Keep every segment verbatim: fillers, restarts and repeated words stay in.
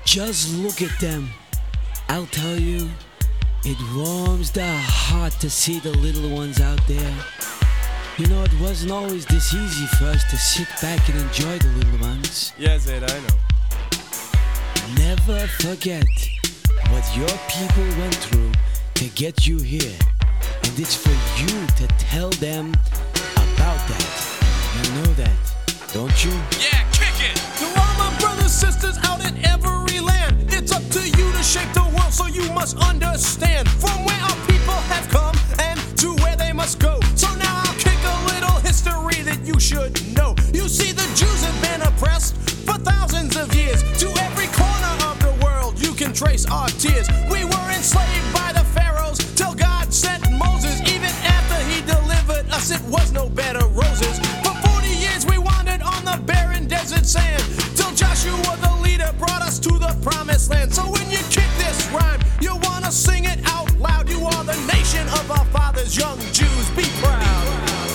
Just look at them. I'll tell you, it warms the heart to see the little ones out there. You know, it wasn't always this easy for us to sit back and enjoy the little ones. Yeah, Zayd, I know. Never forget what your people went through to get you here. And it's for you to tell them about that. You know that, don't you? Yeah, kick it! To all my brothers, sisters out in every land, it's up to you to shape the world, so you must understand from where our people have come and to where they must go. So now I'll kick a little history that you should know. You see, the Jews have been oppressed for thousands of years. To every corner of the world, you can trace our tears. We were enslaved by the pharaohs till God sent Moses. Even after he delivered us, it was no bed of roses. For forty years we wandered on the barren desert sand, till Joshua the leader brought us to the promised land. So when you kick this rhyme, you wanna sing it out loud. You are the nation of our fathers, young Jews, be proud.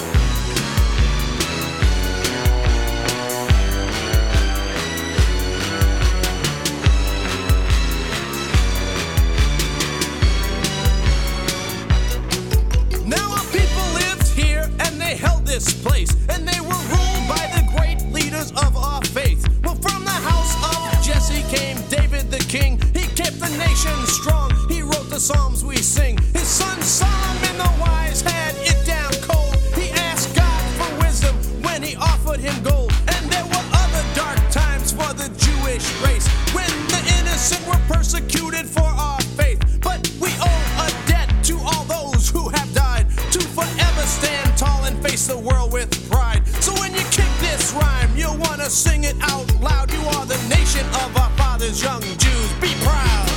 This place, and they were ruled by the great leaders of our faith. Well, from the house of Jesse came David the king. He kept the nation strong. He wrote the psalms we sing. His son Solomon the wise had it down cold. He asked God for wisdom when he offered him gold. And there were other dark times for the Jewish race, when the innocent were persecuted for our faith. But we owe a debt to all those who have died, to forever stand tall and face the world with pride. So when you kick this rhyme, you wanna sing it out loud. You are the nation of our fathers, young Jews, be proud.